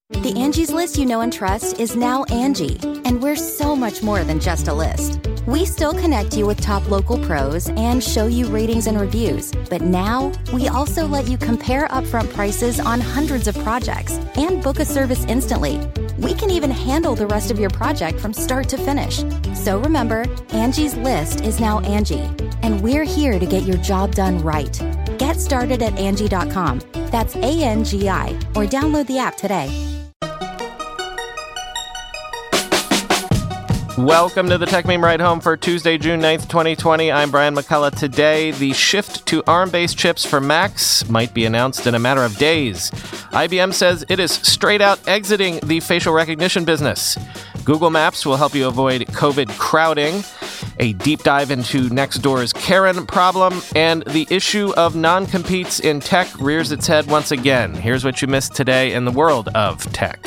The Angie's List you know and trust is now Angie, and we're so much more than just a list. We still connect you with top local pros and show you ratings and reviews, but now we also let you compare upfront prices on hundreds of projects and book a service instantly. We can even handle the rest of your project from start to finish. So remember, Angie's List is now Angie, and we're here to get your job done right. Get started at Angie.com. That's ANGI, or download the app today. Welcome to the Tech Meme Ride Home for Tuesday, June 9th, 2020. I'm Brian McCullough. Today, the shift to ARM-based chips for Macs might be announced in a matter of days. IBM says it is straight out exiting the facial recognition business. Google Maps will help you avoid COVID crowding. A deep dive into Nextdoor's Karen problem, and the issue of non-competes in tech rears its head once again. Here's what you missed today in the world of tech.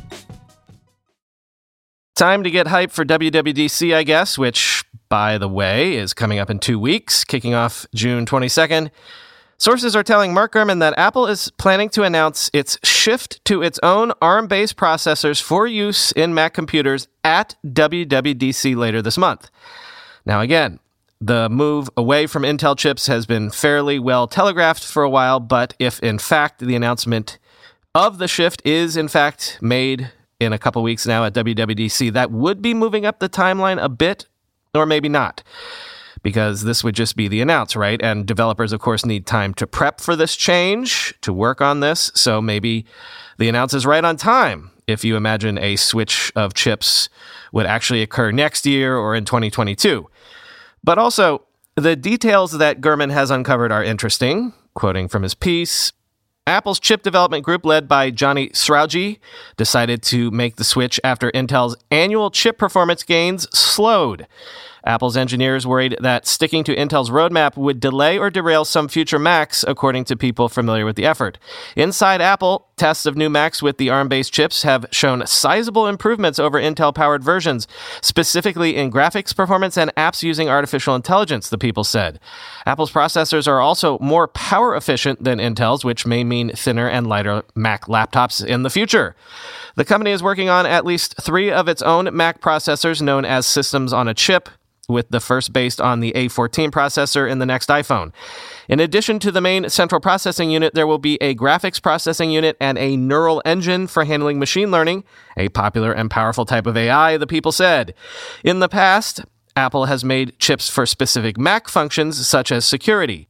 Time to get hype for WWDC, I guess, which, by the way, is coming up in 2 weeks, kicking off June 22nd. Sources are telling Mark Gurman that Apple is planning to announce its shift to its own ARM-based processors for use in Mac computers at WWDC later this month. Now again, the move away from Intel chips has been fairly well telegraphed for a while, but if in fact the announcement of the shift is in fact made in a couple weeks now at WWDC, that would be moving up the timeline a bit, or maybe not, because this would just be the announce, right? And developers, of course, need time to prep for this change, to work on this, so maybe the announce is right on time if you imagine a switch of chips would actually occur next year or in 2022. But also, the details that Gurman has uncovered are interesting. Quoting from his piece, Apple's chip development group, led by Johnny Srouji, decided to make the switch after Intel's annual chip performance gains slowed. Apple's engineers worried that sticking to Intel's roadmap would delay or derail some future Macs, according to people familiar with the effort. Inside Apple, tests of new Macs with the ARM-based chips have shown sizable improvements over Intel-powered versions, specifically in graphics performance and apps using artificial intelligence, the people said. Apple's processors are also more power efficient than Intel's, which may mean thinner and lighter Mac laptops in the future. The company is working on at least 3 of its own Mac processors known as systems on a chip, with the first based on the A14 processor in the next iPhone. In addition to the main central processing unit, there will be a graphics processing unit and a neural engine for handling machine learning, a popular and powerful type of AI, the people said. In the past, Apple has made chips for specific Mac functions, such as security.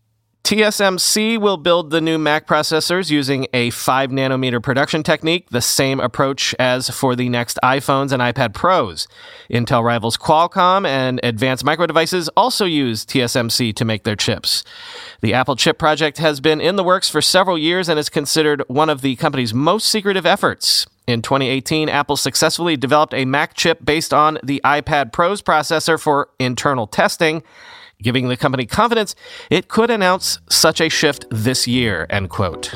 TSMC will build the new Mac processors using a 5-nanometer production technique, the same approach as for the next iPhones and iPad Pros. Intel rivals Qualcomm and Advanced Micro Devices also use TSMC to make their chips. The Apple chip project has been in the works for several years and is considered one of the company's most secretive efforts. In 2018, Apple successfully developed a Mac chip based on the iPad Pro's processor for internal testing, giving the company confidence it could announce such a shift this year, end quote.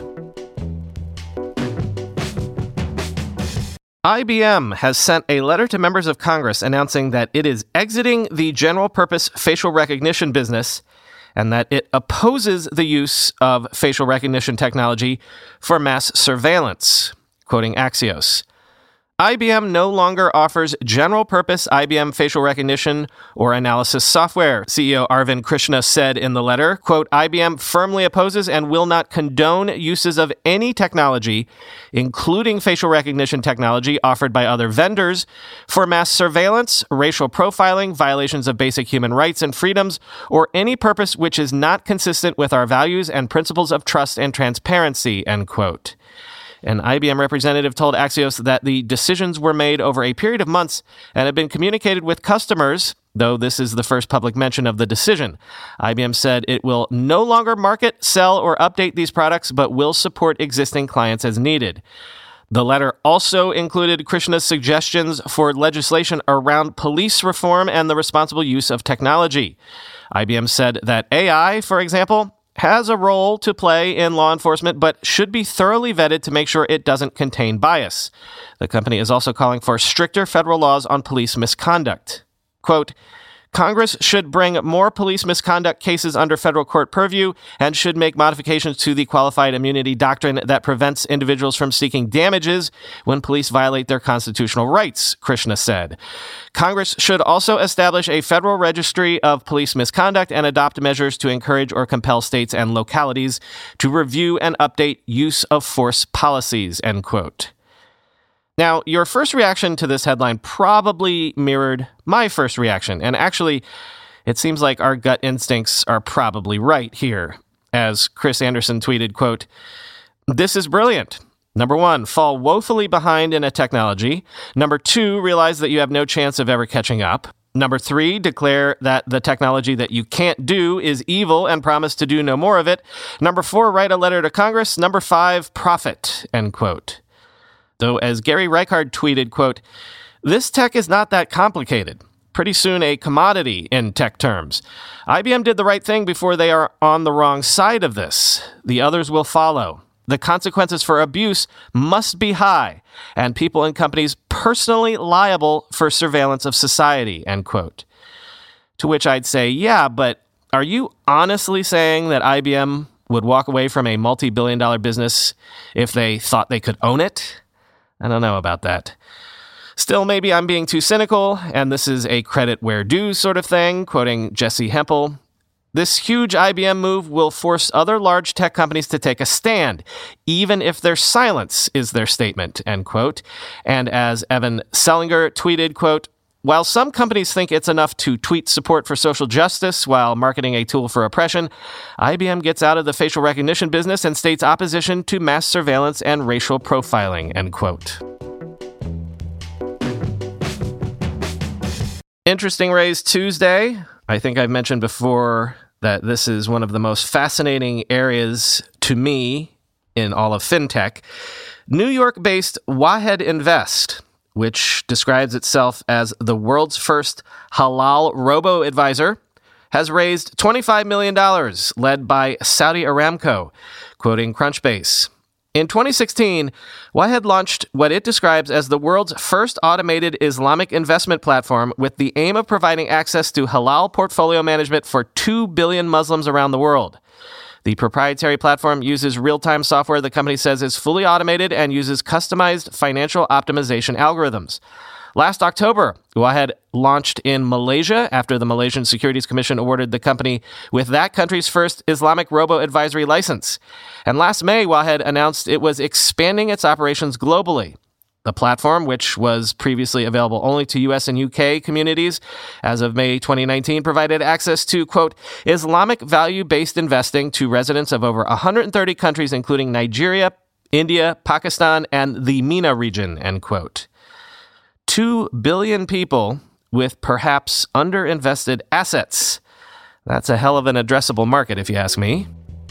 IBM has sent a letter to members of Congress announcing that it is exiting the general-purpose facial recognition business and that it opposes the use of facial recognition technology for mass surveillance, quoting Axios. IBM no longer offers general-purpose IBM facial recognition or analysis software, CEO Arvind Krishna said in the letter. Quote, IBM firmly opposes and will not condone uses of any technology, including facial recognition technology offered by other vendors, for mass surveillance, racial profiling, violations of basic human rights and freedoms, or any purpose which is not consistent with our values and principles of trust and transparency, end quote. An IBM representative told Axios that the decisions were made over a period of months and have been communicated with customers, though this is the first public mention of the decision. IBM said it will no longer market, sell, or update these products, but will support existing clients as needed. The letter also included Krishna's suggestions for legislation around police reform and the responsible use of technology. IBM said that AI, for example, has a role to play in law enforcement, but should be thoroughly vetted to make sure it doesn't contain bias. The company is also calling for stricter federal laws on police misconduct. Quote, Congress should bring more police misconduct cases under federal court purview and should make modifications to the qualified immunity doctrine that prevents individuals from seeking damages when police violate their constitutional rights, Krishna said. Congress should also establish a federal registry of police misconduct and adopt measures to encourage or compel states and localities to review and update use of force policies, end quote. Now, your first reaction to this headline probably mirrored my first reaction, and actually, it seems like our gut instincts are probably right here. As Chris Anderson tweeted, quote, "This is brilliant. Number 1, fall woefully behind in a technology. Number 2, realize that you have no chance of ever catching up. Number 3, declare that the technology that you can't do is evil and promise to do no more of it. Number 4, write a letter to Congress. Number 5, profit," end quote. Though, as Gary Reichard tweeted, quote, "This tech is not that complicated. Pretty soon a commodity in tech terms. IBM did the right thing before they are on the wrong side of this. The others will follow. The consequences for abuse must be high, and people and companies personally liable for surveillance of society," end quote. To which I'd say, yeah, but are you honestly saying that IBM would walk away from a multi-billion-dollar business if they thought they could own it? I don't know about that. Still, maybe I'm being too cynical, and this is a credit where due sort of thing, quoting Jesse Hempel. "This huge IBM move will force other large tech companies to take a stand, even if their silence is their statement," end quote. And as Evan Selinger tweeted, quote, "While some companies think it's enough to tweet support for social justice while marketing a tool for oppression, IBM gets out of the facial recognition business and states opposition to mass surveillance and racial profiling," end quote. Interesting Raise Tuesday. I think I've mentioned before that this is one of the most fascinating areas to me in all of fintech. New York-based Wahed Invest, which describes itself as the world's first halal robo-advisor, has raised $25 million, led by Saudi Aramco, quoting Crunchbase. In 2016, Wahed launched what it describes as the world's first automated Islamic investment platform with the aim of providing access to halal portfolio management for 2 billion Muslims around the world. The proprietary platform uses real-time software the company says is fully automated and uses customized financial optimization algorithms. Last October, Wahed launched in Malaysia after the Malaysian Securities Commission awarded the company with that country's first Islamic robo-advisory license. And last May, Wahed announced it was expanding its operations globally. The platform, which was previously available only to US and UK communities, as of May 2019, provided access to, quote, Islamic value-based investing to residents of over 130 countries, including Nigeria, India, Pakistan, and the MENA region, end quote. 2 billion people with perhaps underinvested assets. That's a hell of an addressable market, if you ask me.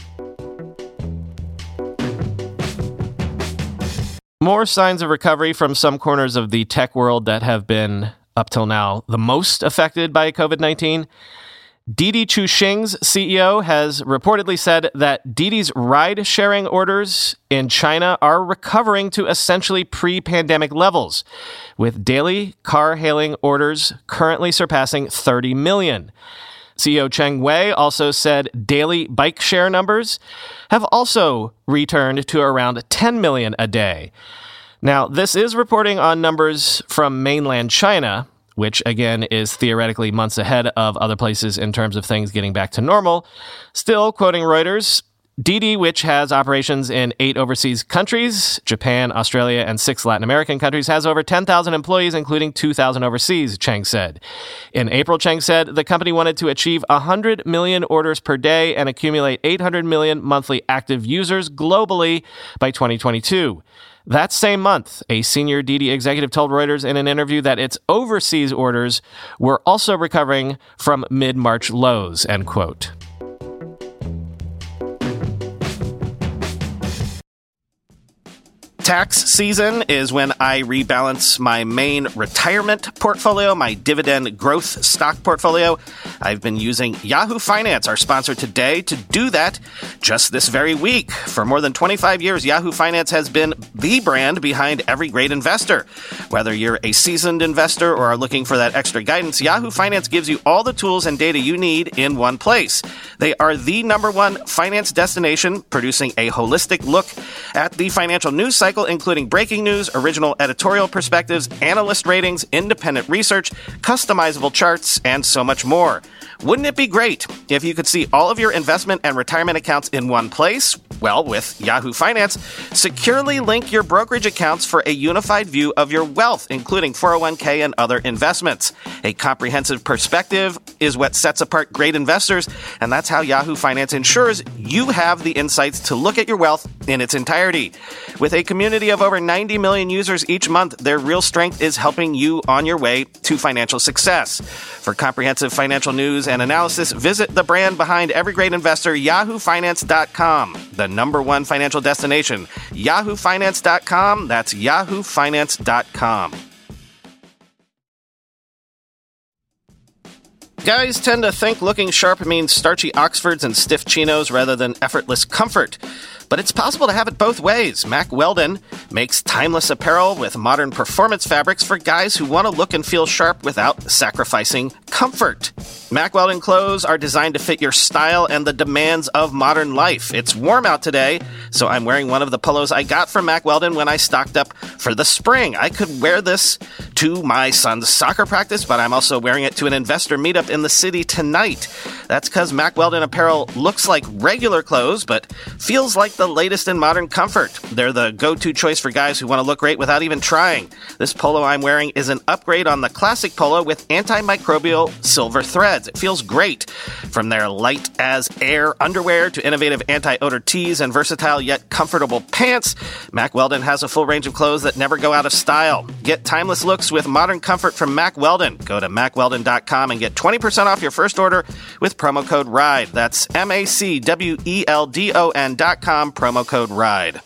More signs of recovery from some corners of the tech world that have been, up till now, the most affected by COVID-19. Didi Chuxing's CEO has reportedly said that Didi's ride-sharing orders in China are recovering to essentially pre-pandemic levels, with daily car-hailing orders currently surpassing 30 million. CEO Cheng Wei also said daily bike share numbers have also returned to around 10 million a day. Now, this is reporting on numbers from mainland China, which, again, is theoretically months ahead of other places in terms of things getting back to normal. Still, quoting Reuters, Didi, which has operations in 8 overseas countries, Japan, Australia, and 6 Latin American countries, has over 10,000 employees, including 2,000 overseas, Cheng said. In April, Cheng said the company wanted to achieve 100 million orders per day and accumulate 800 million monthly active users globally by 2022. That same month, a senior Didi executive told Reuters in an interview that its overseas orders were also recovering from mid-March lows, end quote. Tax season is when I rebalance my main retirement portfolio, my dividend growth stock portfolio. I've been using Yahoo Finance, our sponsor today, to do that just this very week. For more than 25 years, Yahoo Finance has been the brand behind every great investor. Whether you're a seasoned investor or are looking for that extra guidance, Yahoo Finance gives you all the tools and data you need in one place. They are the #1 finance destination, producing a holistic look at the financial news cycle, including breaking news, original editorial perspectives, analyst ratings, independent research, customizable charts, and so much more. Wouldn't it be great if you could see all of your investment and retirement accounts in one place? Well, with Yahoo Finance, securely link your brokerage accounts for a unified view of your wealth, including 401k and other investments. A comprehensive perspective is what sets apart great investors, and that's how Yahoo Finance ensures you have the insights to look at your wealth in its entirety. With a community of over 90 million users each month, their real strength is helping you on your way to financial success. For comprehensive financial news and analysis, visit the brand behind every great investor, yahoofinance.com, the #1 financial destination. yahoofinance.com, that's yahoofinance.com. Guys tend to think looking sharp means starchy Oxfords and stiff chinos rather than effortless comfort. But it's possible to have it both ways. Mack Weldon makes timeless apparel with modern performance fabrics for guys who want to look and feel sharp without sacrificing comfort. Mack Weldon clothes are designed to fit your style and the demands of modern life. It's warm out today, so I'm wearing one of the polos I got from Mack Weldon when I stocked up for the spring. I could wear this to my son's soccer practice, but I'm also wearing it to an investor meetup in the city tonight. That's because Mack Weldon apparel looks like regular clothes, but feels like the latest in modern comfort. They're the go-to choice for guys who want to look great without even trying. This polo I'm wearing is an upgrade on the classic polo with antimicrobial silver threads. It feels great. From their light as air underwear to innovative anti-odor tees and versatile yet comfortable pants, Mack Weldon has a full range of clothes that never go out of style. Get timeless looks with modern comfort from Mack Weldon. Go to mackweldon.com and get 20% off your first order with promo code RIDE. That's MACWELDON.com, promo code RIDE.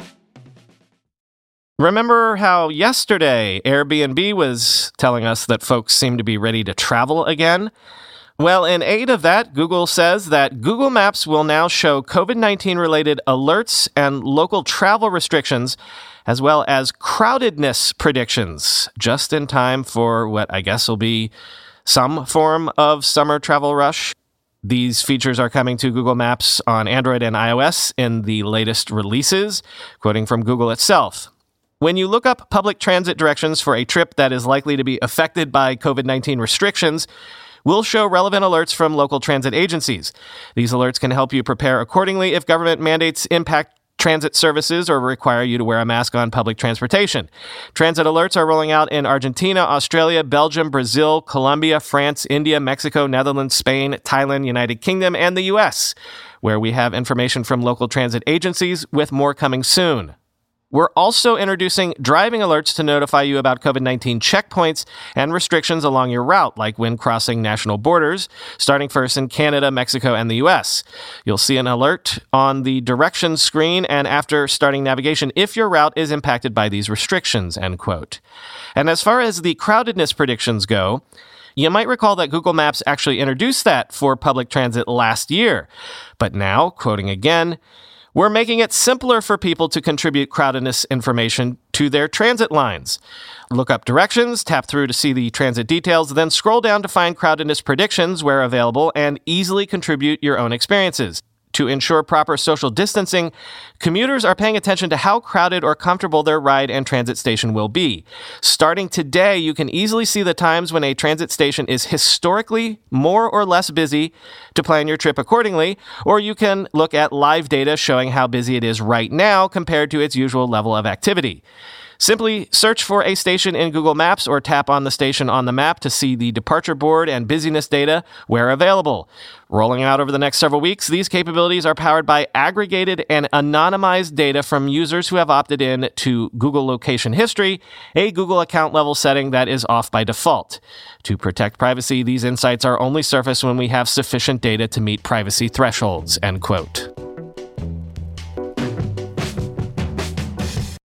Remember how yesterday Airbnb was telling us that folks seem to be ready to travel again? Well, in aid of that, Google says that Google Maps will now show COVID-19 related alerts and local travel restrictions, as well as crowdedness predictions, just in time for what I guess will be some form of summer travel rush. These features are coming to Google Maps on Android and iOS in the latest releases, quoting from Google itself. When you look up public transit directions for a trip that is likely to be affected by COVID-19 restrictions, we'll show relevant alerts from local transit agencies. These alerts can help you prepare accordingly if government mandates impact transit services or require you to wear a mask on public transportation. Transit alerts are rolling out in Argentina, Australia, Belgium, Brazil, Colombia, France, India, Mexico, Netherlands, Spain, Thailand, United Kingdom, and the US, where we have information from local transit agencies, with more coming soon. We're also introducing driving alerts to notify you about COVID-19 checkpoints and restrictions along your route, like when crossing national borders, starting first in Canada, Mexico, and the U.S. You'll see an alert on the directions screen and after starting navigation if your route is impacted by these restrictions, end quote. And as far as the crowdedness predictions go, you might recall that Google Maps actually introduced that for public transit last year. But now, quoting again, we're making it simpler for people to contribute crowdedness information to their transit lines. Look up directions, tap through to see the transit details, then scroll down to find crowdedness predictions where available and easily contribute your own experiences. To ensure proper social distancing, commuters are paying attention to how crowded or comfortable their ride and transit station will be. Starting today, you can easily see the times when a transit station is historically more or less busy to plan your trip accordingly, or you can look at live data showing how busy it is right now compared to its usual level of activity. Simply search for a station in Google Maps or tap on the station on the map to see the departure board and busyness data where available. Rolling out over the next several weeks, these capabilities are powered by aggregated and anonymized data from users who have opted in to Google Location History, a Google account level setting that is off by default. To protect privacy, these insights are only surfaced when we have sufficient data to meet privacy thresholds, end quote.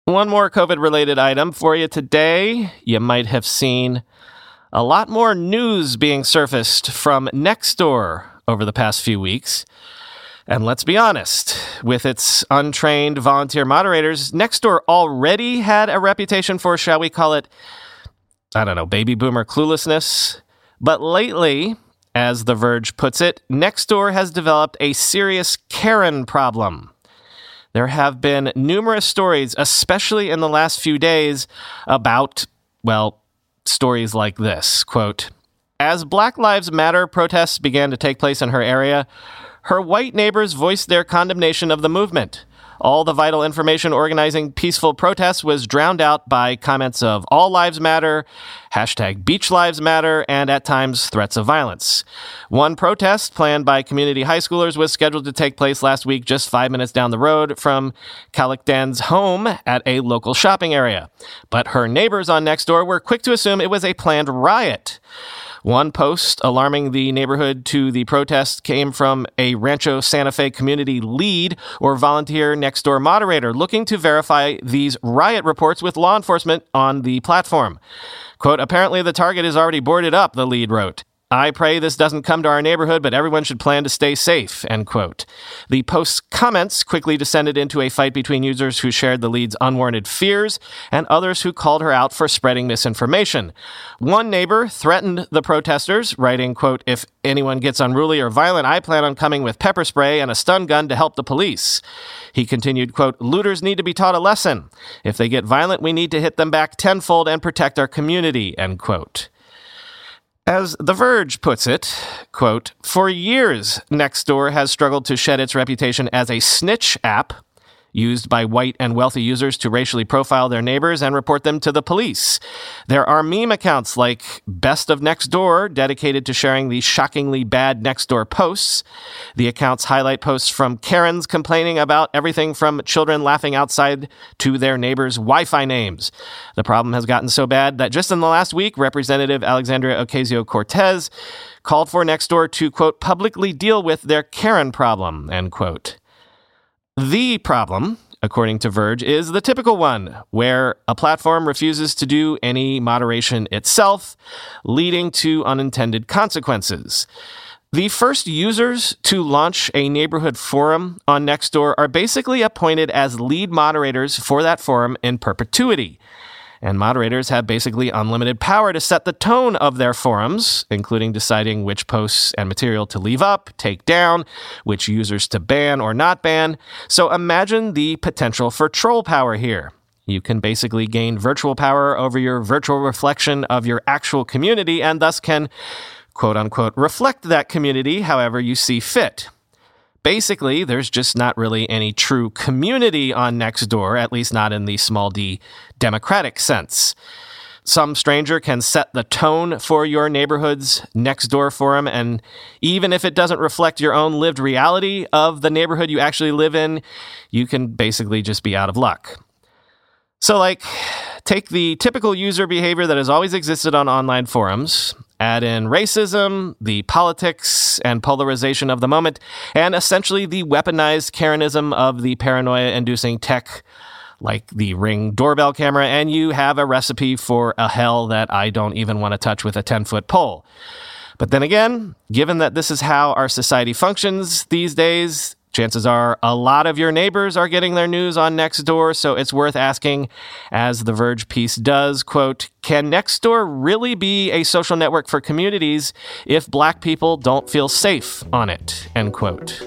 One more COVID-related item for you today. You might have seen a lot more news being surfaced from Nextdoor over the past few weeks. And let's be honest, with its untrained volunteer moderators, Nextdoor already had a reputation for, shall we call it, baby boomer cluelessness. But lately, as The Verge puts it, Nextdoor has developed a serious Karen problem. There have been numerous stories, especially in the last few days, about, stories like this. Quote, as Black Lives Matter protests began to take place in her area, her white neighbors voiced their condemnation of the movement. All the vital information organizing peaceful protests was drowned out by comments of all lives matter, hashtag beach lives matter, and at times threats of violence. One protest planned by community high schoolers was scheduled to take place last week just 5 minutes down the road from Kalikdan's home at a local shopping area. But her neighbors on Nextdoor were quick to assume it was a planned riot. One post alarming the neighborhood to the protest came from a Rancho Santa Fe community lead or volunteer Nextdoor moderator looking to verify these riot reports with law enforcement on the platform. Quote, apparently the target is already boarded up, the lead wrote. I pray this doesn't come to our neighborhood, but everyone should plan to stay safe, end quote. The post's comments quickly descended into a fight between users who shared the lead's unwarranted fears and others who called her out for spreading misinformation. One neighbor threatened the protesters, writing, quote, if anyone gets unruly or violent, I plan on coming with pepper spray and a stun gun to help the police. He continued, quote, looters need to be taught a lesson. If they get violent, we need to hit them back tenfold and protect our community, end quote. As The Verge puts it, quote, for years, Nextdoor has struggled to shed its reputation as a snitch app used by white and wealthy users to racially profile their neighbors and report them to the police. There are meme accounts like Best of Nextdoor dedicated to sharing the shockingly bad Nextdoor posts. The accounts highlight posts from Karens complaining about everything from children laughing outside to their neighbors' Wi-Fi names. The problem has gotten so bad that just in the last week, Representative Alexandria Ocasio-Cortez called for Nextdoor to, quote, publicly deal with their Karen problem, end quote. The problem, according to Verge, is the typical one, where a platform refuses to do any moderation itself, leading to unintended consequences. The first users to launch a neighborhood forum on Nextdoor are basically appointed as lead moderators for that forum in perpetuity. And moderators have basically unlimited power to set the tone of their forums, including deciding which posts and material to leave up, take down, which users to ban or not ban. So imagine the potential for troll power here. You can basically gain virtual power over your virtual reflection of your actual community and thus can, quote unquote, reflect that community however you see fit. Basically, there's just not really any true community on Nextdoor, at least not in the small d democratic sense. Some stranger can set the tone for your neighborhood's Nextdoor forum, and even if it doesn't reflect your own lived reality of the neighborhood you actually live in, you can basically just be out of luck. So, take the typical user behavior that has always existed on online forums, add in racism, the politics and polarization of the moment, and essentially the weaponized Karenism of the paranoia-inducing tech like the Ring doorbell camera, and you have a recipe for a hell that I don't even want to touch with a 10-foot pole. But then again, given that this is how our society functions these days, chances are a lot of your neighbors are getting their news on Nextdoor, so it's worth asking, as The Verge piece does, quote, can Nextdoor really be a social network for communities if Black people don't feel safe on it, end quote.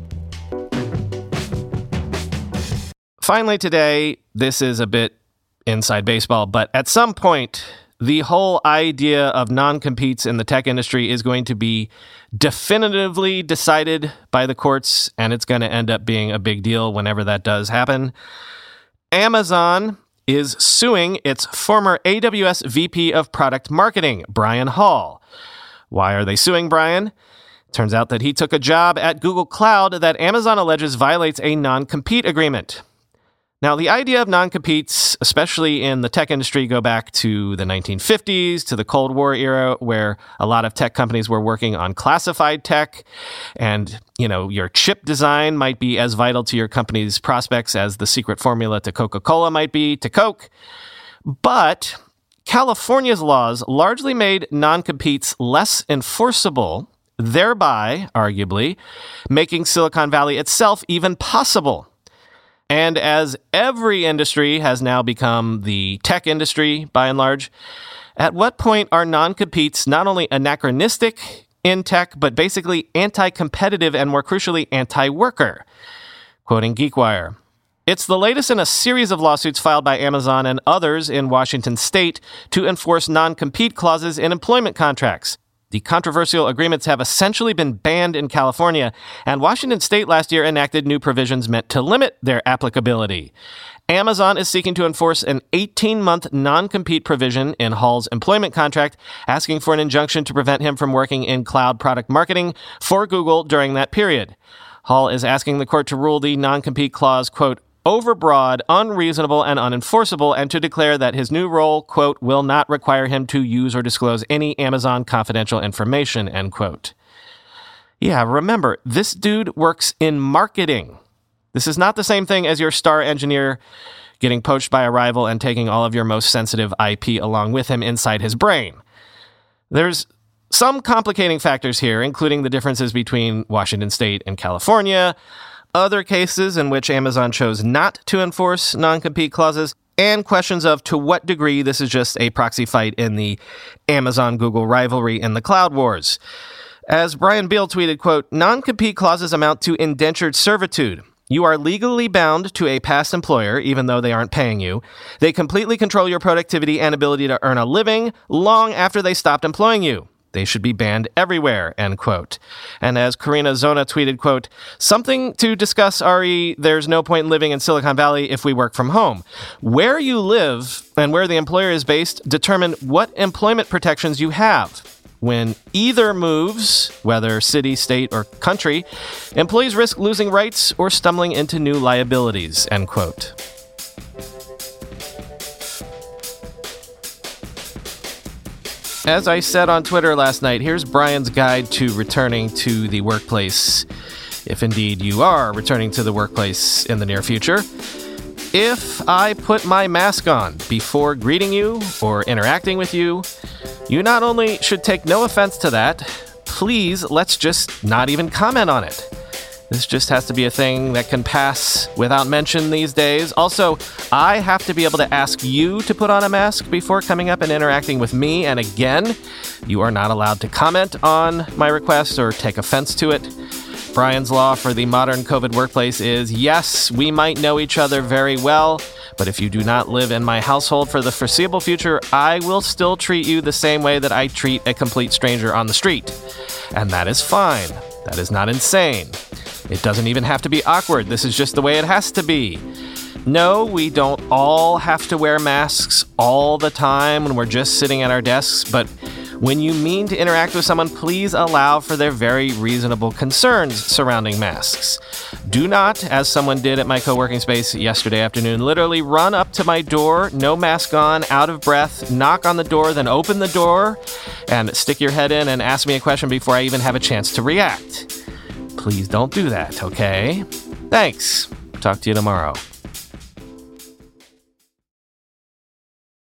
Finally today, this is a bit inside baseball, but at some point, the whole idea of non-competes in the tech industry is going to be definitively decided by the courts, and it's going to end up being a big deal whenever that does happen. Amazon is suing its former AWS VP of Product Marketing, Brian Hall. Why are they suing Brian? Turns out that he took a job at Google Cloud that Amazon alleges violates a non-compete agreement. Now, the idea of non-competes, especially in the tech industry, go back to the 1950s, to the Cold War era, where a lot of tech companies were working on classified tech. And, your chip design might be as vital to your company's prospects as the secret formula to Coca-Cola might be to Coke. But California's laws largely made non-competes less enforceable, thereby, arguably, making Silicon Valley itself even possible. And as every industry has now become the tech industry, by and large, at what point are non-competes not only anachronistic in tech, but basically anti-competitive and, more crucially, anti-worker? Quoting GeekWire, "It's the latest in a series of lawsuits filed by Amazon and others in Washington state to enforce non-compete clauses in employment contracts. The controversial agreements have essentially been banned in California, and Washington state last year enacted new provisions meant to limit their applicability. Amazon is seeking to enforce an 18-month non-compete provision in Hall's employment contract, asking for an injunction to prevent him from working in cloud product marketing for Google during that period. Hall is asking the court to rule the non-compete clause, quote, overbroad, unreasonable, and unenforceable, and to declare that his new role, quote, will not require him to use or disclose any Amazon confidential information, end quote." Yeah, remember, this dude works in marketing. This is not the same thing as your star engineer getting poached by a rival and taking all of your most sensitive IP along with him inside his brain. There's some complicating factors here, including the differences between Washington state and California, other cases in which Amazon chose not to enforce non-compete clauses, and questions of to what degree this is just a proxy fight in the Amazon-Google rivalry in the cloud wars. As Brian Beal tweeted, quote, "Non-compete clauses amount to indentured servitude. You are legally bound to a past employer, even though they aren't paying you. They completely control your productivity and ability to earn a living long after they stopped employing you. They should be banned everywhere," end quote. And as Karina Zona tweeted, quote, "Something to discuss, Ari. There's no point in living in Silicon Valley if we work from home. Where you live and where the employer is based determine what employment protections you have. When either moves, whether city, state, or country, employees risk losing rights or stumbling into new liabilities," end quote. As I said on Twitter last night, here's Brian's guide to returning to the workplace, if indeed you are returning to the workplace in the near future. If I put my mask on before greeting you or interacting with you, you not only should take no offense to that, please let's just not even comment on it. This just has to be a thing that can pass without mention these days. Also, I have to be able to ask you to put on a mask before coming up and interacting with me. And again, you are not allowed to comment on my request or take offense to it. Brian's law for the modern COVID workplace is, yes, we might know each other very well, but if you do not live in my household for the foreseeable future, I will still treat you the same way that I treat a complete stranger on the street. And that is fine. That is not insane. It doesn't even have to be awkward. This is just the way it has to be. No, we don't all have to wear masks all the time when we're just sitting at our desks, but when you mean to interact with someone, please allow for their very reasonable concerns surrounding masks. Do not, as someone did at my co-working space yesterday afternoon, literally run up to my door, no mask on, out of breath, knock on the door, then open the door, and stick your head in and ask me a question before I even have a chance to react. Please don't do that, okay? Thanks. Talk to you tomorrow.